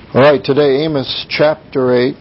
All right, today Amos chapter 8.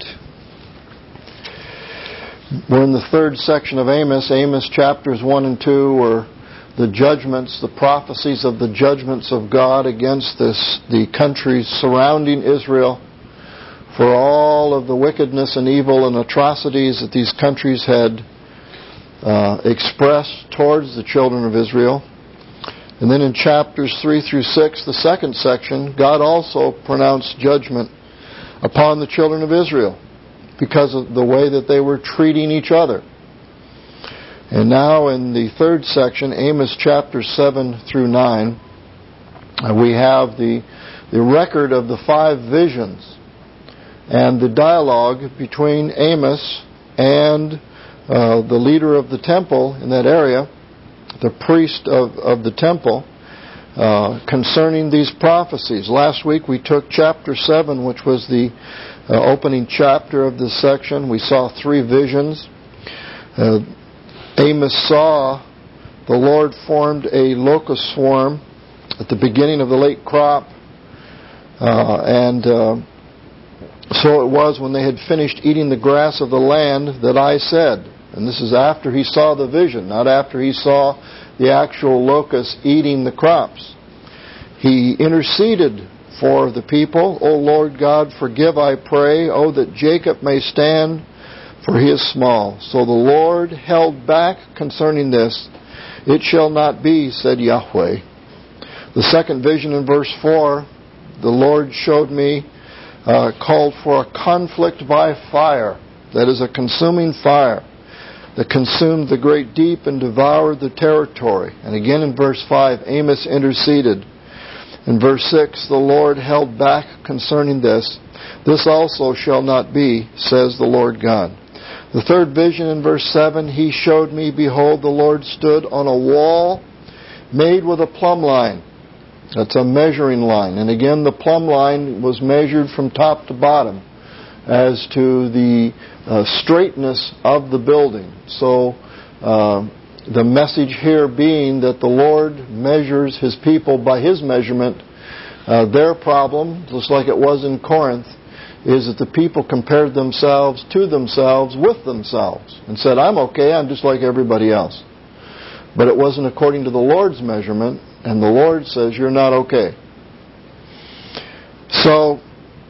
We're in the third section of Amos. Amos chapters 1 and 2 were the judgments, the prophecies of the judgments of God against the countries surrounding Israel for all of the wickedness and evil and atrocities that these countries had expressed towards the children of Israel. And then in chapters 3 through 6, the second section, God also pronounced judgment upon the children of Israel because of the way that they were treating each other. And now in the third section, Amos chapters 7 through 9, we have the record of the 5 visions and the dialogue between Amos and the leader of the temple in that area, the priest of the temple, concerning these prophecies. Last week we took chapter 7, which was the opening chapter of this section. We saw 3 visions. Amos saw the Lord formed a locust swarm at the beginning of the late crop, and so it was when they had finished eating the grass of the land that I said. And this is after he saw the vision, not after he saw the actual locusts eating the crops. He interceded for the people. O Lord God, forgive, I pray. Oh, that Jacob may stand, for he is small. So the Lord held back concerning this. It shall not be, said Yahweh. The second vision in verse 4, the Lord showed me, called for a conflict by fire. That is a consuming fire that consumed the great deep and devoured the territory. And again in verse 5, Amos interceded. In verse 6, the Lord held back concerning this. This also shall not be, says the Lord God. The third vision in verse 7, he showed me, behold, the Lord stood on a wall made with a plumb line. That's a measuring line. And again, the plumb line was measured from top to bottom as to the straightness of the building. So the message here being that the Lord measures His people by His measurement. Their problem, just like it was in Corinth, is that the people compared themselves to themselves with themselves and said, I'm okay, I'm just like everybody else. But it wasn't according to the Lord's measurement, and the Lord says you're not okay. So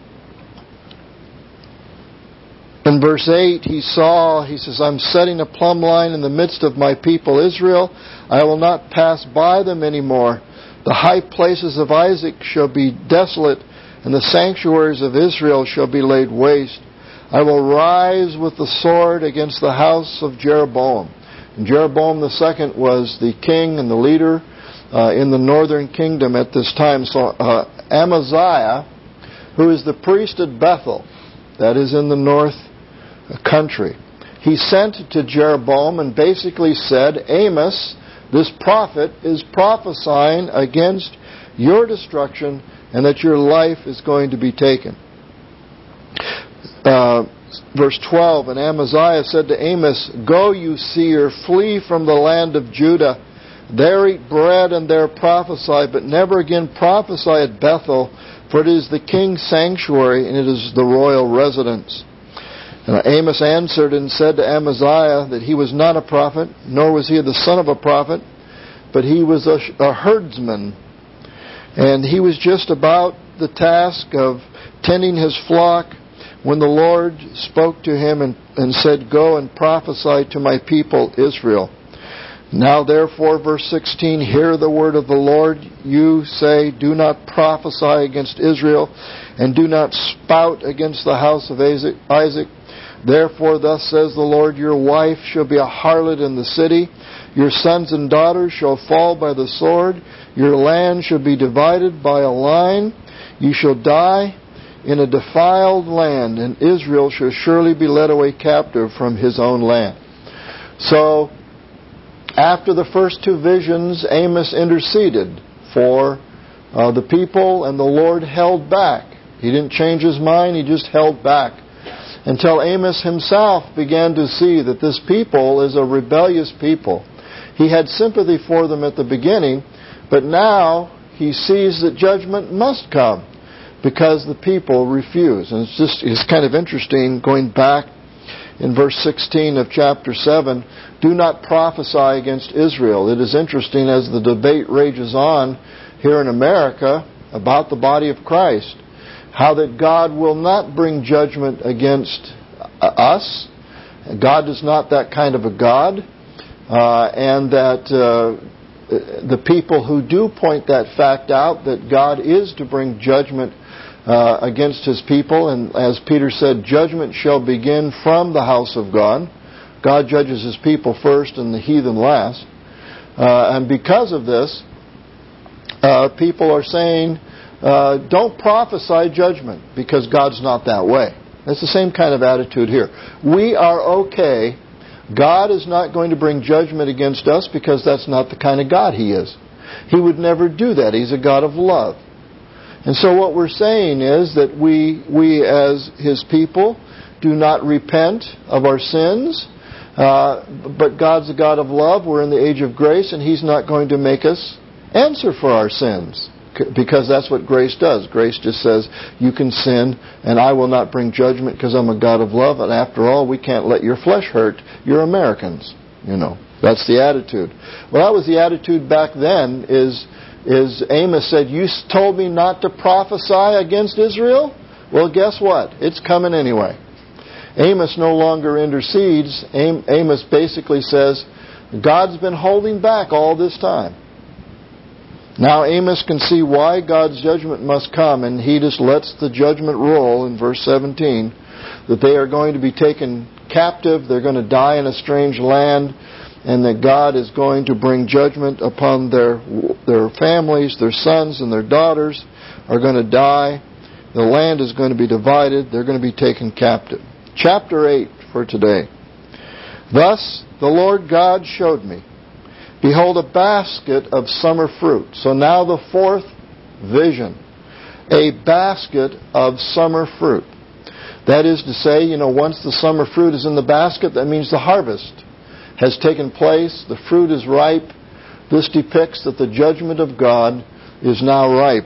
in verse 8, he says, I'm setting a plumb line in the midst of my people Israel. I will not pass by them anymore. The high places of Isaac shall be desolate, and the sanctuaries of Israel shall be laid waste. I will rise with the sword against the house of Jeroboam. And Jeroboam II was the king and the leader in the northern kingdom at this time. So Amaziah, who is the priest at Bethel, that is in the north country, he sent to Jeroboam and basically said, Amos, this prophet, is prophesying against your destruction and that your life is going to be taken. Verse 12, and Amaziah said to Amos, Go, you seer, flee from the land of Judah. There eat bread and there prophesy, but never again prophesy at Bethel, for it is the king's sanctuary and it is the royal residence. And Amos answered and said to Amaziah that he was not a prophet, nor was he the son of a prophet, but he was a herdsman. And he was just about the task of tending his flock when the Lord spoke to him and said, Go and prophesy to my people Israel. Now therefore, verse 16, hear the word of the Lord. You say, do not prophesy against Israel, and do not spout against the house of Isaac. Therefore, thus says the Lord, your wife shall be a harlot in the city. Your sons and daughters shall fall by the sword. Your land shall be divided by a line. You shall die in a defiled land, and Israel shall surely be led away captive from his own land. So, after the first 2 visions, Amos interceded for the people, and the Lord held back. He didn't change his mind, he just held back. Until Amos himself began to see that this people is a rebellious people. He had sympathy for them at the beginning, but now he sees that judgment must come because the people refuse. And it's kind of interesting going back in verse 16 of chapter 7, do not prophesy against Israel. It is interesting as the debate rages on here in America about the body of Christ, how that God will not bring judgment against us. God is not that kind of a God. And that the people who do point that fact out, that God is to bring judgment against His people, and as Peter said, judgment shall begin from the house of God. God judges His people first and the heathen last. And because of this, people are saying, don't prophesy judgment, because God's not that way. That's the same kind of attitude here. We are okay. God is not going to bring judgment against us because that's not the kind of God He is. He would never do that. He's a God of love. And so what we're saying is that we as His people do not repent of our sins, but God's a God of love. We're in the age of grace, and He's not going to make us answer for our sins, because that's what grace does. Grace just says, you can sin, and I will not bring judgment because I'm a God of love, and after all, we can't let your flesh hurt. You're Americans. That's the attitude. Well, that was the attitude back then, is Amos said, you told me not to prophesy against Israel? Well, guess what? It's coming anyway. Amos no longer intercedes. Amos basically says, God's been holding back all this time. Now Amos can see why God's judgment must come, and he just lets the judgment roll in verse 17, that they are going to be taken captive, they're going to die in a strange land, and that God is going to bring judgment upon their families, their sons and their daughters are going to die. The land is going to be divided. They're going to be taken captive. Chapter 8 for today. Thus the Lord God showed me, behold, a basket of summer fruit. So now the fourth vision. A basket of summer fruit. That is to say, once the summer fruit is in the basket, that means the harvest has taken place, the fruit is ripe. This depicts that the judgment of God is now ripe.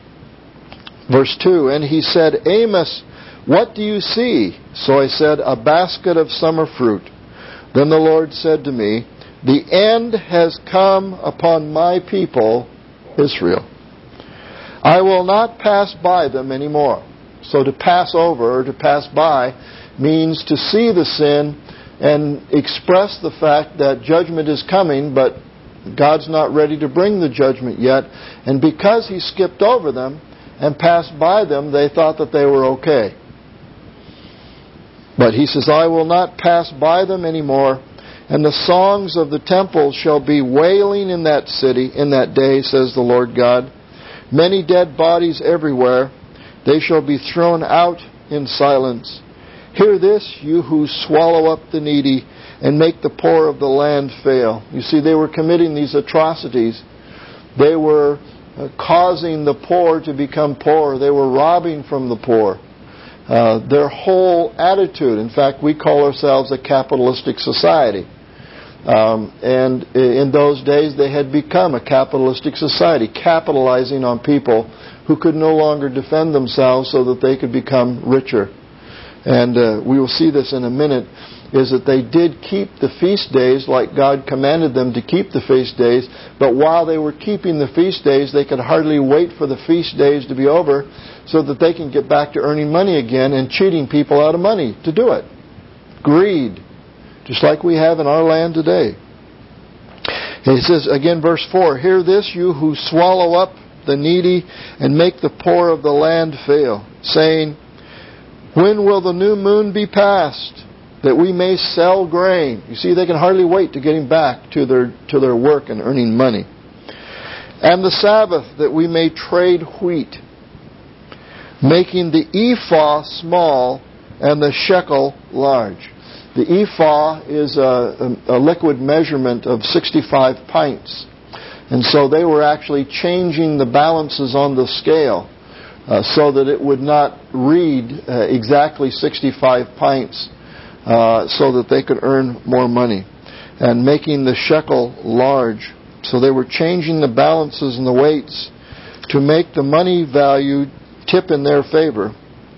Verse 2, and he said, Amos, what do you see? So I said, a basket of summer fruit. Then the Lord said to me, the end has come upon my people, Israel. I will not pass by them anymore. So to pass over or to pass by means to see the sin and express the fact that judgment is coming, but God's not ready to bring the judgment yet. And because He skipped over them and passed by them, they thought that they were okay. But He says, I will not pass by them anymore, and the songs of the temple shall be wailing in that city in that day, says the Lord God. Many dead bodies everywhere. They shall be thrown out in silence. Hear this, you who swallow up the needy and make the poor of the land fail. You see, they were committing these atrocities. They were causing the poor to become poor. They were robbing from the poor. Their whole attitude, in fact, we call ourselves a capitalistic society. And in those days, they had become a capitalistic society, capitalizing on people who could no longer defend themselves so that they could become richer. And we will see this in a minute, is that they did keep the feast days like God commanded them to keep the feast days, but while they were keeping the feast days, they could hardly wait for the feast days to be over so that they can get back to earning money again and cheating people out of money to do it. Greed, just like we have in our land today. And he says, again, verse 4, hear this, you who swallow up the needy and make the poor of the land fail, saying, when will the new moon be passed, that we may sell grain? You see, they can hardly wait to getting back to their work and earning money. And the Sabbath, that we may trade wheat, making the ephah small and the shekel large. The ephah is a liquid measurement of 65 pints. And so they were actually changing the balances on the scale so that it would not read exactly 65 pints so that they could earn more money. And making the shekel large. So they were changing the balances and the weights to make the money value tip in their favor.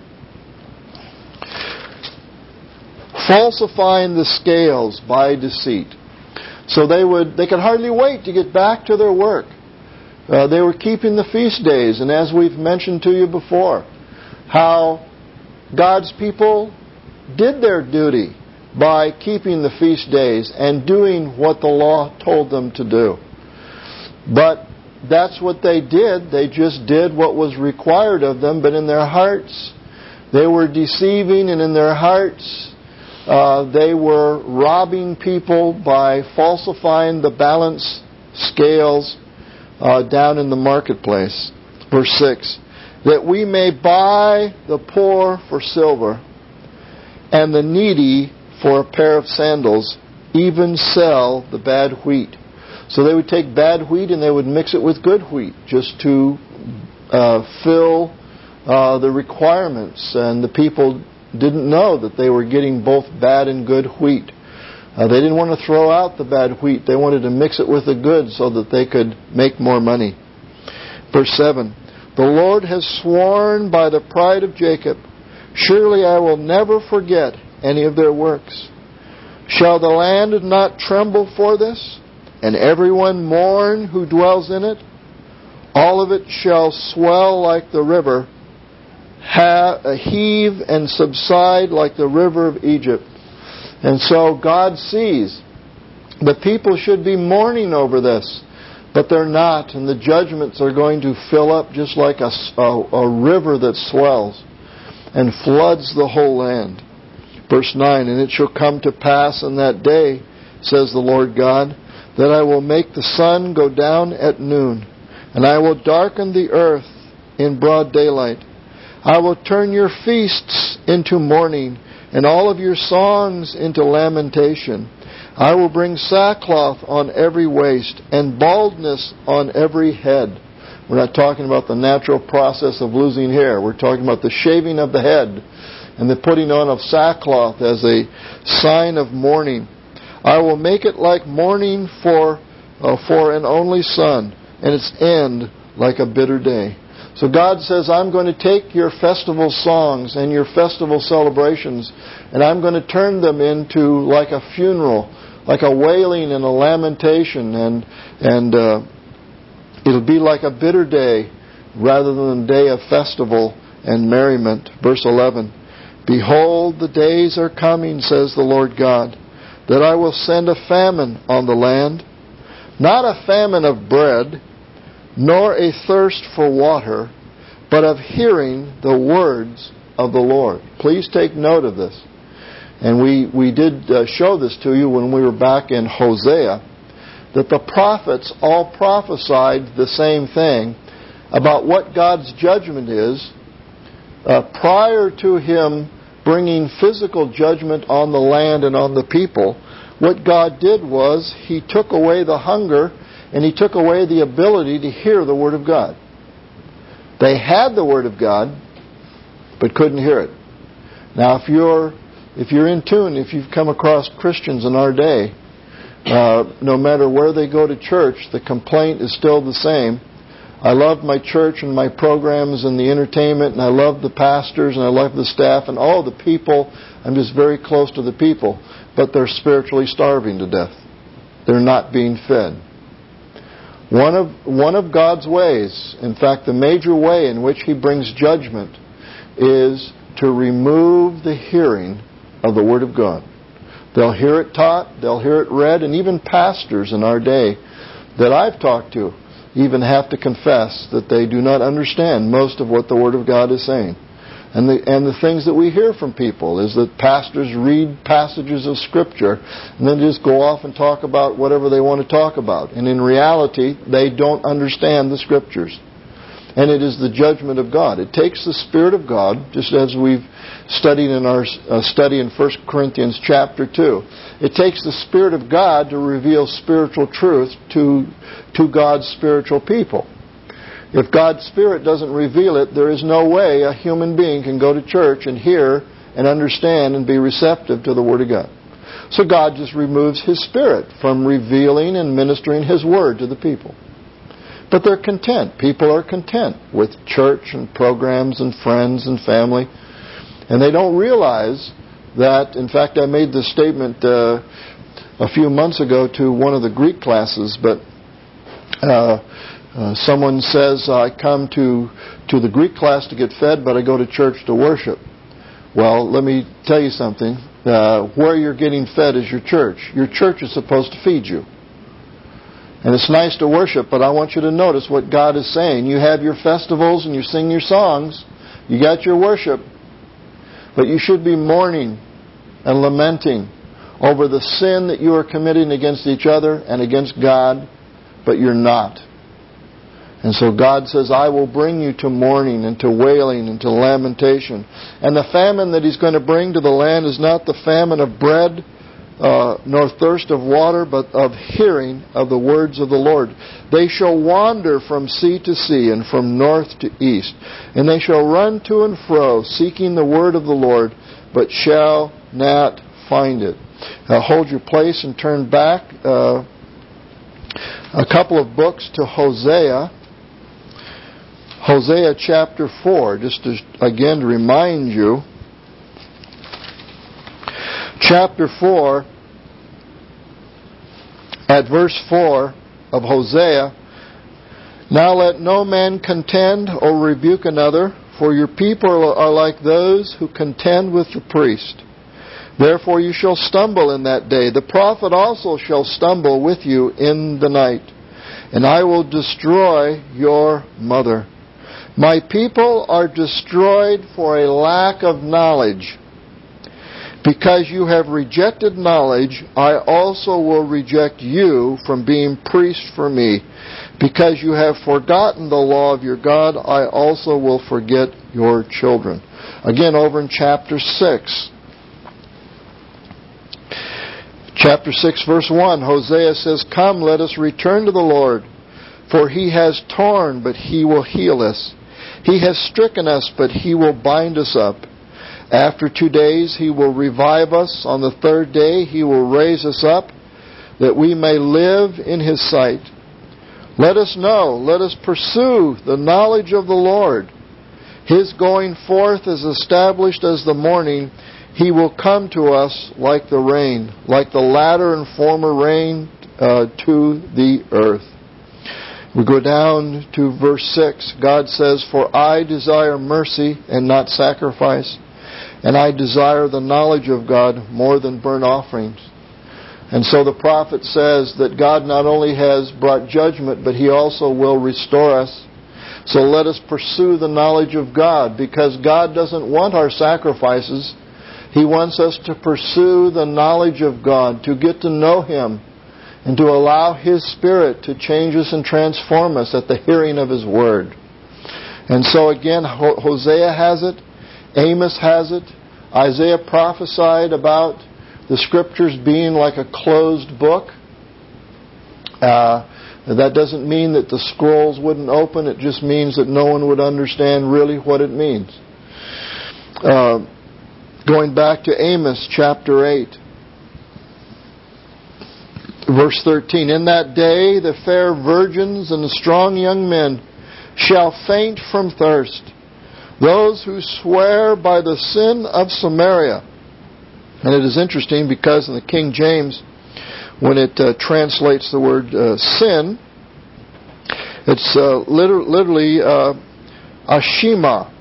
Falsifying the scales by deceit. So they could hardly wait to get back to their work. They were keeping the feast days, and as we've mentioned to you before, how God's people did their duty by keeping the feast days and doing what the law told them to do. But that's what they did. They just did what was required of them, but in their hearts they were deceiving, and in their hearts they were robbing people by falsifying the balance scales down in the marketplace. Verse 6, that we may buy the poor for silver and the needy for a pair of sandals, even sell the bad wheat. So they would take bad wheat and they would mix it with good wheat just to fill the requirements. And the people didn't know that they were getting both bad and good wheat. They didn't want to throw out the bad wheat. They wanted to mix it with the good so that they could make more money. Verse 7, the Lord has sworn by the pride of Jacob, surely I will never forget any of their works. Shall the land not tremble for this, and everyone mourn who dwells in it? All of it shall swell like the river, heave and subside like the river of Egypt. And so God sees the people should be mourning over this, but they're not, and the judgments are going to fill up just like a river that swells and floods the whole land. Verse 9, and it shall come to pass in that day, says the Lord God, that I will make the sun go down at noon, and I will darken the earth in broad daylight. I will turn your feasts into mourning, and all of your songs into lamentation. I will bring sackcloth on every waist, and baldness on every head. We're not talking about the natural process of losing hair. We're talking about the shaving of the head and the putting on of sackcloth as a sign of mourning. I will make it like mourning for an only son, and its end like a bitter day. So God says, I'm going to take your festival songs and your festival celebrations, and I'm going to turn them into like a funeral, like a wailing and a lamentation, and it'll be like a bitter day rather than a day of festival and merriment. Verse 11, behold, the days are coming, says the Lord God, that I will send a famine on the land, not a famine of bread, nor a thirst for water, but of hearing the words of the Lord. Please take note of this. And we did show this to you when we were back in Hosea, that the prophets all prophesied the same thing about what God's judgment is. Prior to Him bringing physical judgment on the land and on the people, what God did was He took away the hunger and He took away the ability to hear the Word of God. They had the Word of God, but couldn't hear it. Now, if you're in tune, if you've come across Christians in our day, no matter where they go to church, the complaint is still the same. I love my church and my programs and the entertainment, and I love the pastors and I love the staff and all the people. I'm just very close to the people, but they're spiritually starving to death. They're not being fed. One of God's ways, in fact, the major way in which He brings judgment is to remove the hearing of the Word of God. They'll hear it taught, they'll hear it read, and even pastors in our day that I've talked to even have to confess that they do not understand most of what the Word of God is saying. And the things that we hear from people is that pastors read passages of Scripture and then just go off and talk about whatever they want to talk about. And in reality, they don't understand the Scriptures. And it is the judgment of God. It takes the Spirit of God, just as we've studied in our study in 1 Corinthians chapter 2. It takes the Spirit of God to reveal spiritual truth to God's spiritual people. If God's Spirit doesn't reveal it, there is no way a human being can go to church and hear and understand and be receptive to the Word of God. So God just removes His Spirit from revealing and ministering His Word to the people. But they're content. People are content with church and programs and friends and family. And they don't realize that, in fact, I made this statement a few months ago to one of the Greek classes, but someone says, I come to the Greek class to get fed, but I go to church to worship. Well, let me tell you something. Where you're getting fed is your church. Your church is supposed to feed you. And it's nice to worship, but I want you to notice what God is saying. You have your festivals and you sing your songs. You got your worship. But you should be mourning and lamenting over the sin that you are committing against each other and against God, but you're not. And so God says, I will bring you to mourning and to wailing and to lamentation. And the famine that He's going to bring to the land is not the famine of bread, nor thirst of water, but of hearing of the words of the Lord. They shall wander from sea to sea and from north to east. And they shall run to and fro, seeking the word of the Lord, but shall not find it. Hold your place and turn back a couple of books to Hosea. Hosea chapter 4, just to, again to remind you. Chapter 4, at verse 4 of Hosea, Now let no man contend or rebuke another, for your people are like those who contend with the priest. Therefore you shall stumble in that day. The prophet also shall stumble with you in the night, and I will destroy your mother. My people are destroyed for a lack of knowledge. Because you have rejected knowledge, I also will reject you from being priest for me. Because you have forgotten the law of your God, I also will forget your children. Again, over in chapter 6. Chapter 6, verse 1, Hosea says, Come, let us return to the Lord, for He has torn, but He will heal us. He has stricken us, but He will bind us up. After 2 days He will revive us. On the third day He will raise us up, that we may live in His sight. Let us know, let us pursue the knowledge of the Lord. His going forth is established as the morning. He will come to us like the rain, like the latter and former rain to the earth. We go down to verse 6. God says, For I desire mercy and not sacrifice, and I desire the knowledge of God more than burnt offerings. And so the prophet says that God not only has brought judgment, but He also will restore us. So let us pursue the knowledge of God, because God doesn't want our sacrifices. He wants us to pursue the knowledge of God, to get to know Him, and to allow His Spirit to change us and transform us at the hearing of His Word. And so again, Hosea has it. Amos has it. Isaiah prophesied about the Scriptures being like a closed book. That doesn't mean that the scrolls wouldn't open. It just means that no one would understand really what it means. Going back to Amos chapter 8. Verse 13, In that day the fair virgins and the strong young men shall faint from thirst. Those who swear by the sin of Samaria. And it is interesting because in the King James, when it translates the word sin, it's literally Ashima.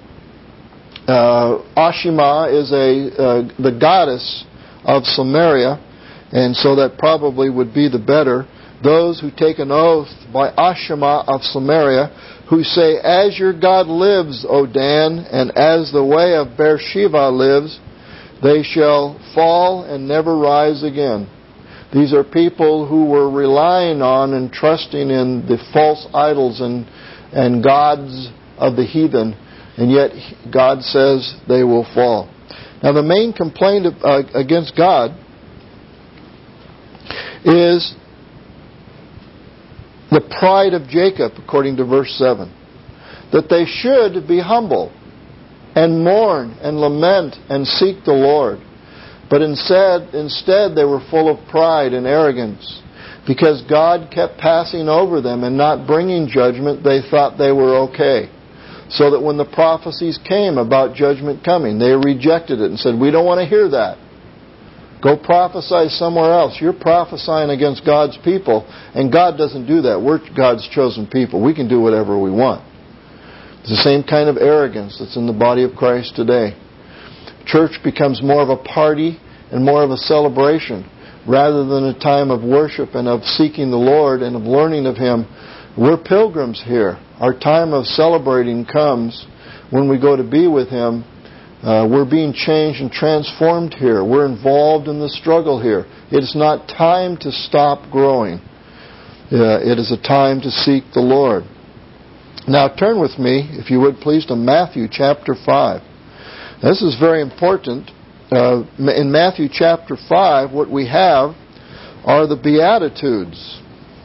Ashima is the goddess of Samaria, and so that probably would be the better. Those who take an oath by Ashima of Samaria, who say, As your God lives, O Dan, and as the way of Beersheba lives, they shall fall and never rise again. These are people who were relying on and trusting in the false idols and gods of the heathen, and yet God says they will fall. Now the main complaint against God is the pride of Jacob, according to verse 7. That they should be humble and mourn and lament and seek the Lord. But instead they were full of pride and arrogance. Because God kept passing over them and not bringing judgment, they thought they were okay. So that when the prophecies came about judgment coming, they rejected it and said, we don't want to hear that. Go prophesy somewhere else. You're prophesying against God's people, and God doesn't do that. We're God's chosen people. We can do whatever we want. It's the same kind of arrogance that's in the body of Christ today. Church becomes more of a party and more of a celebration rather than a time of worship and of seeking the Lord and of learning of Him. We're pilgrims here. Our time of celebrating comes when we go to be with Him. We're being changed and transformed here. We're involved in the struggle here. It is not time to stop growing. It is a time to seek the Lord. Now turn with me, if you would please, to Matthew chapter 5. This is very important. In Matthew chapter 5, what we have are the Beatitudes.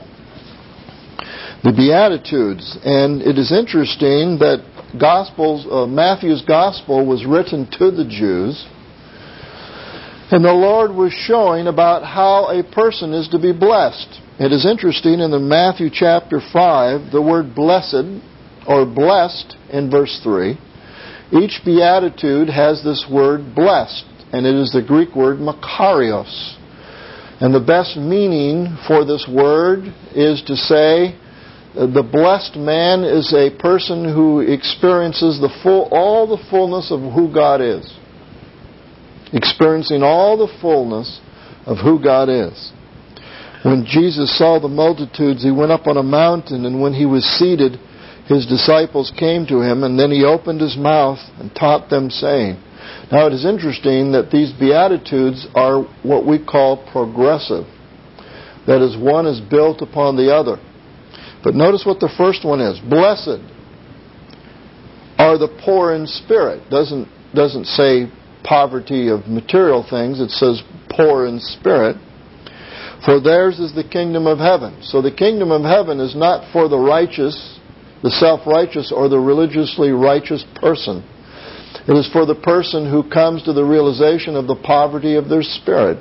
The Beatitudes. And it is interesting that Matthew's Gospel was written to the Jews. And the Lord was showing about how a person is to be blessed. It is interesting in the Matthew chapter 5, the word blessed or blessed in verse 3. Each Beatitude has this word blessed, and it is the Greek word makarios. And the best meaning for this word is to say the blessed man is a person who experiences all the fullness of who God is. Experiencing all the fullness of who God is. When Jesus saw the multitudes, He went up on a mountain, and when He was seated, His disciples came to Him, and then He opened His mouth and taught them, saying. Now it is interesting that these Beatitudes are what we call progressive. That is, one is built upon the other. But notice what the first one is. Blessed are the poor in spirit. Doesn't say poverty of material things. It says poor in spirit. For theirs is the kingdom of heaven. So the kingdom of heaven is not for the righteous, the self-righteous, or the religiously righteous person. It is for the person who comes to the realization of the poverty of their spirit.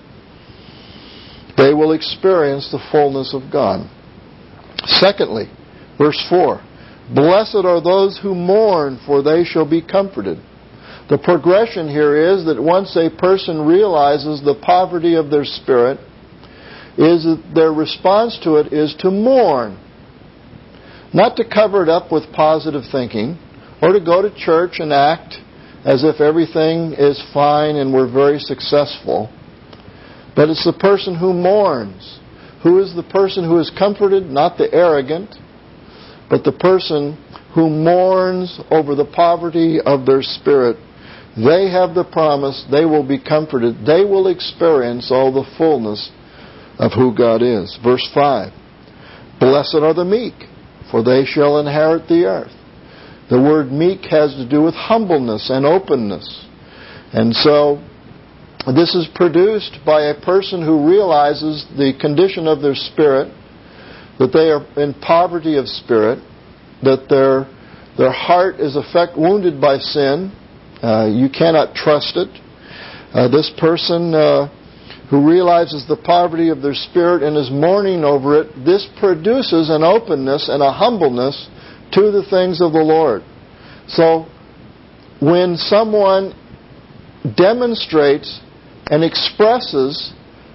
They will experience the fullness of God. Secondly, verse 4, blessed are those who mourn, for they shall be comforted. The progression here is that once a person realizes the poverty of their spirit, is that their response to it is to mourn. Not to cover it up with positive thinking, or to go to church and act as if everything is fine and we're very successful. But it's the person who mourns. Who is the person who is comforted? Not the arrogant, but the person who mourns over the poverty of their spirit. They have the promise, they will be comforted. They will experience all the fullness of who God is. Verse 5, blessed are the meek, for they shall inherit the earth. The word meek has to do with humbleness and openness. And so this is produced by a person who realizes the condition of their spirit, that they are in poverty of spirit, that their heart is wounded by sin. You cannot trust it. This person who realizes the poverty of their spirit and is mourning over it, this produces an openness and a humbleness to the things of the Lord. So when someone demonstrates and expresses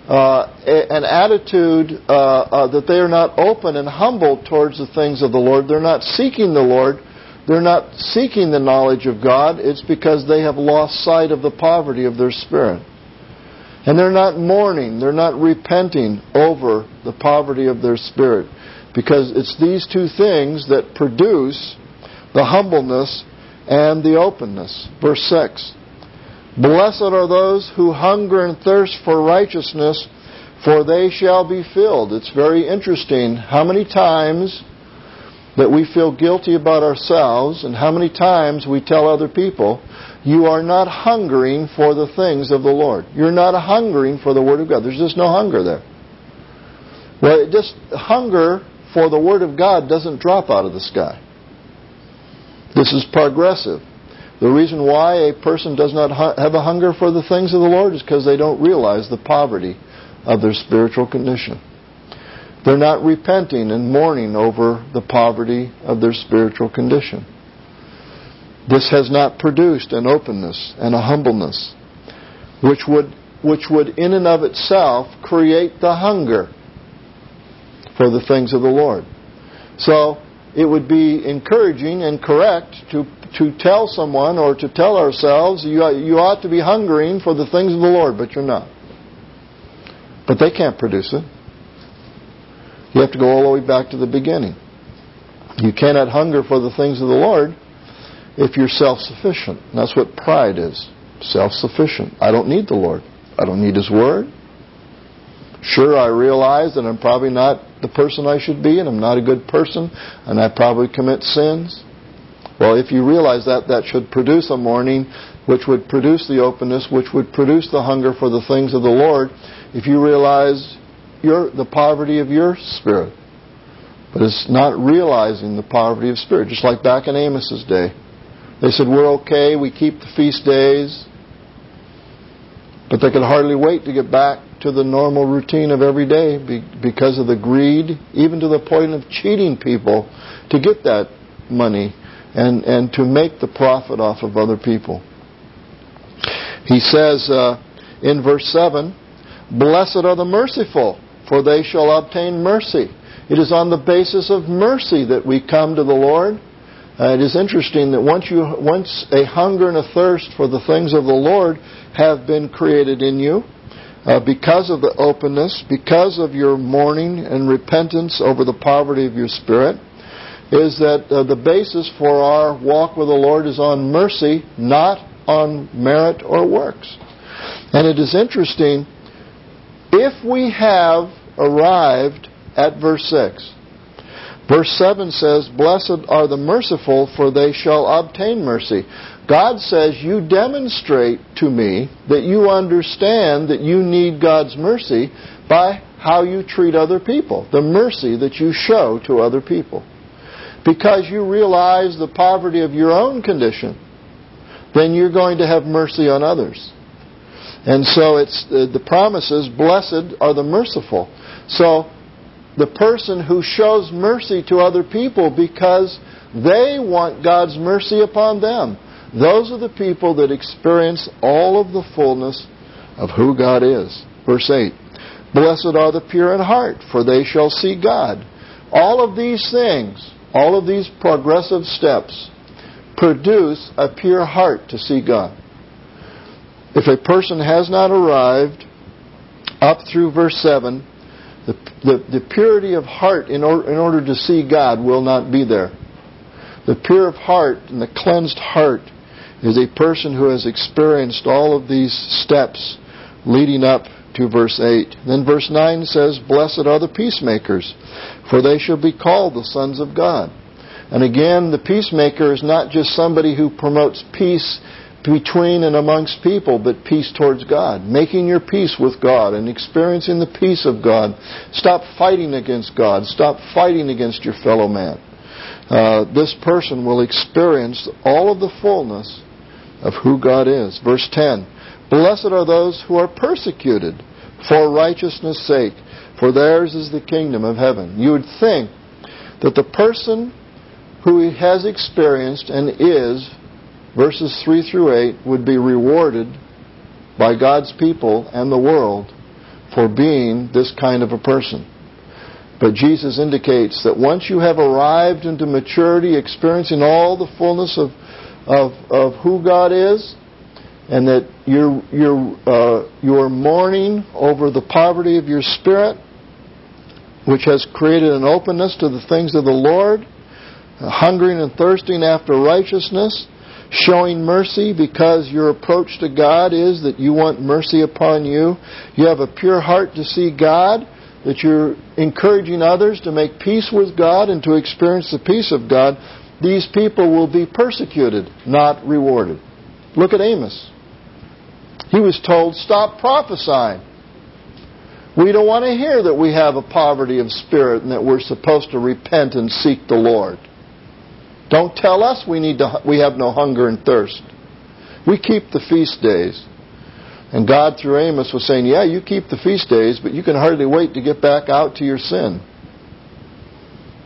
an attitude that they are not open and humble towards the things of the Lord, they're not seeking the Lord, they're not seeking the knowledge of God, it's because they have lost sight of the poverty of their spirit. And they're not mourning, they're not repenting over the poverty of their spirit. Because it's these two things that produce the humbleness and the openness. Verse 6, blessed are those who hunger and thirst for righteousness, for they shall be filled. It's very interesting how many times that we feel guilty about ourselves and how many times we tell other people, you are not hungering for the things of the Lord. You're not hungering for the Word of God. There's just no hunger there. Well, hunger for the Word of God doesn't drop out of the sky. This is progressive. The reason why a person does not have a hunger for the things of the Lord is because they don't realize the poverty of their spiritual condition. They're not repenting and mourning over the poverty of their spiritual condition. This has not produced an openness and a humbleness, which would in and of itself create the hunger for the things of the Lord. So it would be encouraging and correct to tell someone or to tell ourselves, you ought to be hungering for the things of the Lord, but you're not. But they can't produce it. You have to go all the way back to the beginning. You cannot hunger for the things of the Lord if you're self-sufficient. And that's what pride is. Self-sufficient. I don't need the Lord. I don't need His Word. Sure, I realize that I'm probably not the person I should be, and I'm not a good person, and I probably commit sins. Well, if you realize that, that should produce a mourning, which would produce the openness, which would produce the hunger for the things of the Lord, if you realize the poverty of your spirit. But it's not realizing the poverty of spirit. Just like back in Amos's day. They said, we're okay, we keep the feast days. But they could hardly wait to get back to the normal routine of every day because of the greed, even to the point of cheating people to get that money and to make the profit off of other people. He says in verse 7, "Blessed are the merciful, for they shall obtain mercy." It is on the basis of mercy that we come to the Lord. It is interesting that once a hunger and a thirst for the things of the Lord have been created in you, because of the openness, because of your mourning and repentance over the poverty of your spirit, is that the basis for our walk with the Lord is on mercy, not on merit or works. And it is interesting, if we have arrived at verse 6, verse 7 says, "Blessed are the merciful, for they shall obtain mercy." God says, you demonstrate to me that you understand that you need God's mercy by how you treat other people, the mercy that you show to other people. Because you realize the poverty of your own condition, then you're going to have mercy on others. And so it's the promise is, blessed are the merciful. So the person who shows mercy to other people because they want God's mercy upon them, those are the people that experience all of the fullness of who God is. Verse 8, "Blessed are the pure in heart, for they shall see God." All of these things, all of these progressive steps, produce a pure heart to see God. If a person has not arrived up through verse 7, the purity of heart in order to see God will not be there. The pure of heart and the cleansed heart is a person who has experienced all of these steps leading up to verse 8. Then verse 9 says, "Blessed are the peacemakers, for they shall be called the sons of God." And again, the peacemaker is not just somebody who promotes peace between and amongst people, but peace towards God. Making your peace with God and experiencing the peace of God. Stop fighting against God. Stop fighting against your fellow man. This person will experience all of the fullness of who God is. Verse 10, "Blessed are those who are persecuted for righteousness' sake, for theirs is the kingdom of heaven." You would think that the person who has experienced and is, verses 3 through 8, would be rewarded by God's people and the world for being this kind of a person. But Jesus indicates that once you have arrived into maturity, experiencing all the fullness of who God is, and that you're mourning over the poverty of your spirit, which has created an openness to the things of the Lord, hungering and thirsting after righteousness, showing mercy because your approach to God is that you want mercy upon you. You have a pure heart to see God, that you're encouraging others to make peace with God and to experience the peace of God. These people will be persecuted, not rewarded. Look at Amos. He was told, stop prophesying. We don't want to hear that we have a poverty of spirit and that we're supposed to repent and seek the Lord. Don't tell us we have no hunger and thirst. We keep the feast days. And God through Amos was saying, yeah, you keep the feast days, but you can hardly wait to get back out to your sin.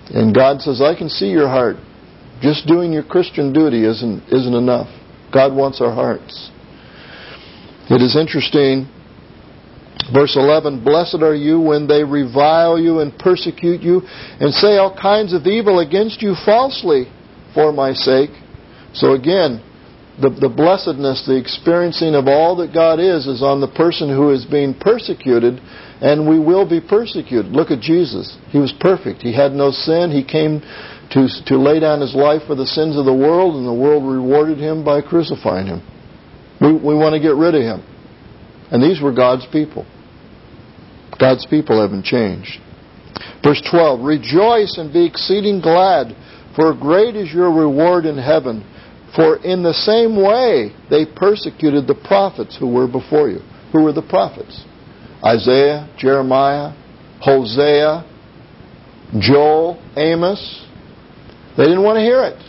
And God says, I can see your heart. Just doing your Christian duty isn't enough. God wants our hearts. It is interesting. Verse 11, blessed are you when they revile you and persecute you and say all kinds of evil against you falsely for my sake. So again, the blessedness, the experiencing of all that God is on the person who is being persecuted, and we will be persecuted. Look at Jesus. He was perfect. He had no sin. He came to lay down His life for the sins of the world, and the world rewarded Him by crucifying Him. We want to get rid of Him. And these were God's people. God's people haven't changed. Verse 12, rejoice and be exceeding glad, for great is your reward in heaven. For in the same way they persecuted the prophets who were before you. Who were the prophets? Isaiah, Jeremiah, Hosea, Joel, Amos. They didn't want to hear it.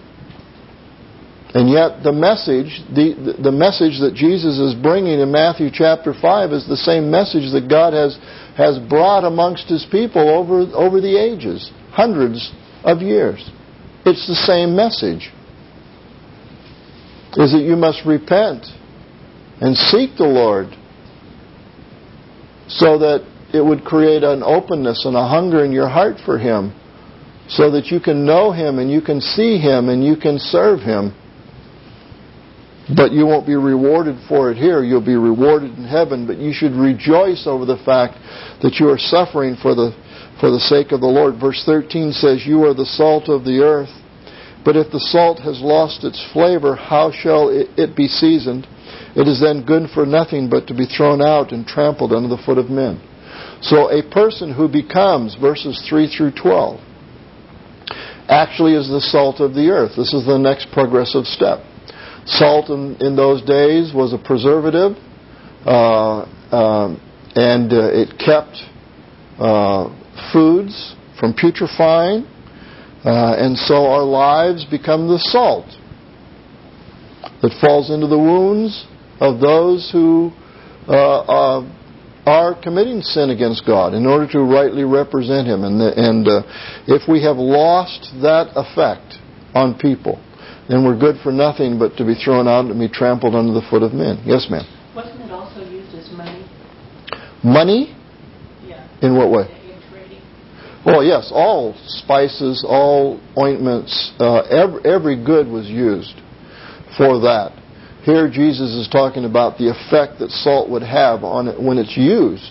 And yet the message that Jesus is bringing in Matthew chapter 5 is the same message that God has brought amongst His people over the ages, hundreds of years. It's the same message. Is that you must repent and seek the Lord so that it would create an openness and a hunger in your heart for Him, so that you can know Him and you can see Him and you can serve Him. But you won't be rewarded for it here. You'll be rewarded in heaven. But you should rejoice over the fact that you are suffering for the sake of the Lord. Verse 13 says, you are the salt of the earth. But if the salt has lost its flavor, how shall it be seasoned? It is then good for nothing but to be thrown out and trampled under the foot of men. So a person who becomes, verses 3 through 12, actually is the salt of the earth. This is the next progressive step. Salt in those days was a preservative, and it kept foods from putrefying. And so our lives become the salt that falls into the wounds of those who are committing sin against God in order to rightly represent Him. And if we have lost that effect on people, then we're good for nothing but to be thrown out and be trampled under the foot of men. Yes, ma'am? Wasn't it also used as money? Money? Yeah. In what way? Well, yes, all spices, all ointments, every good was used for that. Here Jesus is talking about the effect that salt would have on it when it's used.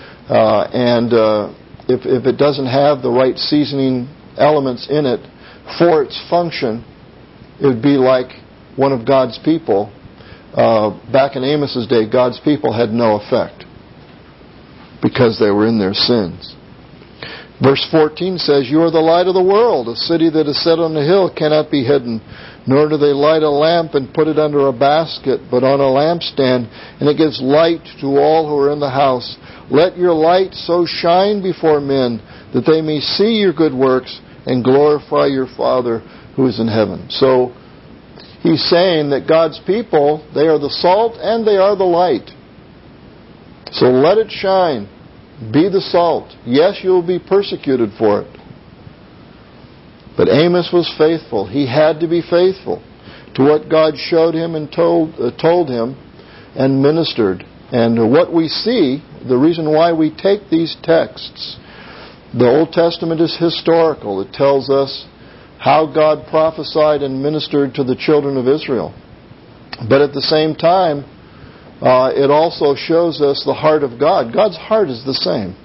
If it doesn't have the right seasoning elements in it for its function, it would be like one of God's people. Back in Amos's day, God's people had no effect because they were in their sins. Verse 14 says, you are the light of the world. A city that is set on a hill cannot be hidden. Nor do they light a lamp and put it under a basket, but on a lampstand, and it gives light to all who are in the house. Let your light so shine before men that they may see your good works and glorify your Father who is in heaven. So he's saying that God's people, they are the salt and they are the light. So let it shine. Be the salt. Yes, you'll be persecuted for it. But Amos was faithful. He had to be faithful to what God showed him and told him and ministered. And what we see, the reason why we take these texts, the Old Testament is historical. It tells us how God prophesied and ministered to the children of Israel. But at the same time, it also shows us the heart of God. God's heart is the same.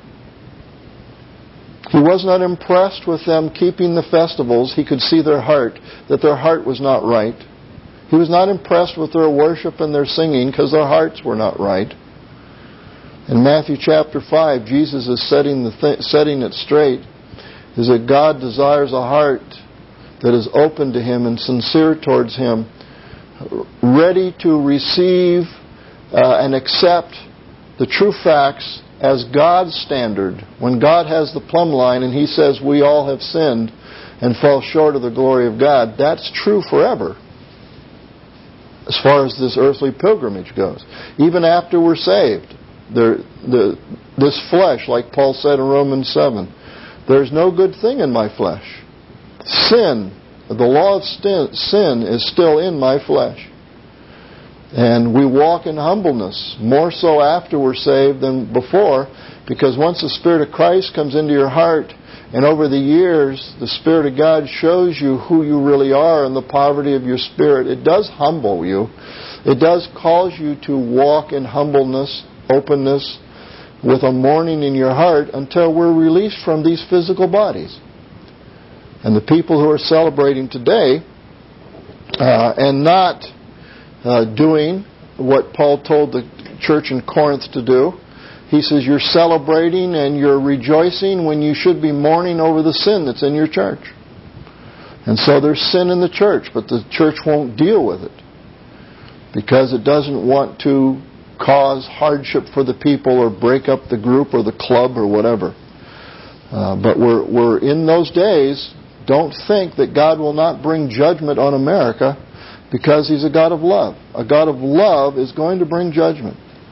He was not impressed with them keeping the festivals. He could see their heart, that their heart was not right. He was not impressed with their worship and their singing because their hearts were not right. In Matthew chapter 5, Jesus is setting it straight, is that God desires a heart that is open to Him and sincere towards Him, ready to receive and accept the true facts as God's standard. When God has the plumb line and He says we all have sinned and fall short of the glory of God, that's true forever as far as this earthly pilgrimage goes. Even after we're saved, this flesh, like Paul said in Romans 7, There's no good thing in my flesh. Sin, the law of sin is still in my flesh. And we walk in humbleness, more so after we're saved than before, because once the Spirit of Christ comes into your heart, and over the years, the Spirit of God shows you who you really are and the poverty of your spirit, it does humble you. It does cause you to walk in humbleness, openness, with a mourning in your heart until we're released from these physical bodies. And the people who are celebrating today and not doing what Paul told the church in Corinth to do, he says you're celebrating and you're rejoicing when you should be mourning over the sin that's in your church. And so there's sin in the church, but the church won't deal with it because it doesn't want to cause hardship for the people or break up the group or the club or whatever. But we're in those days. Don't think that God will not bring judgment on America because He's a God of love. A God of love is going to bring judgment,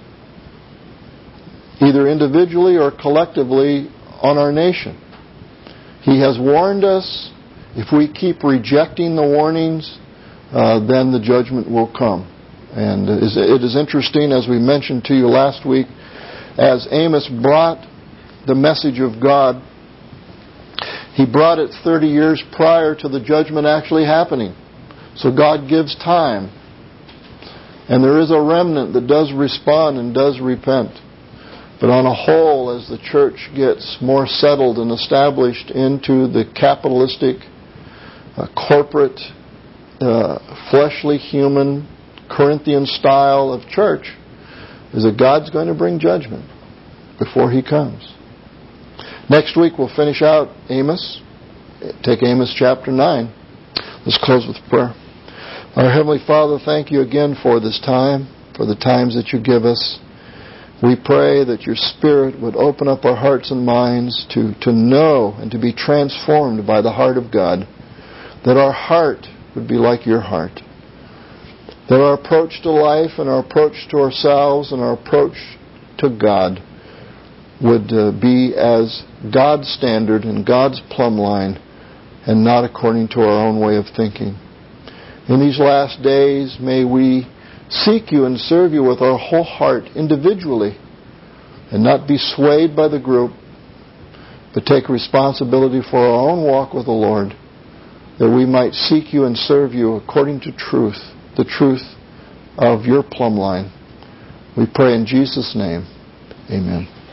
either individually or collectively, on our nation. He has warned us. If we keep rejecting the warnings, then the judgment will come. And it is interesting, as we mentioned to you last week, as Amos brought the message of God, he brought it 30 years prior to the judgment actually happening. So God gives time. And there is a remnant that does respond and does repent. But on a whole, as the church gets more settled and established into the capitalistic, corporate, fleshly, human, Corinthian style of church, is that God's going to bring judgment before He comes. Next week we'll finish out Amos. Take Amos chapter 9. Let's close with prayer. Our Heavenly Father, thank You again for this time, for the times that You give us. We pray that Your Spirit would open up our hearts and minds to know and to be transformed by the heart of God, that our heart would be like Your heart, that our approach to life and our approach to ourselves and our approach to God would be as God's standard and God's plumb line and not according to our own way of thinking. In these last days, may we seek You and serve You with our whole heart individually and not be swayed by the group, but take responsibility for our own walk with the Lord, that we might seek You and serve You according to truth, the truth of Your plumb line. We pray in Jesus' name. Amen.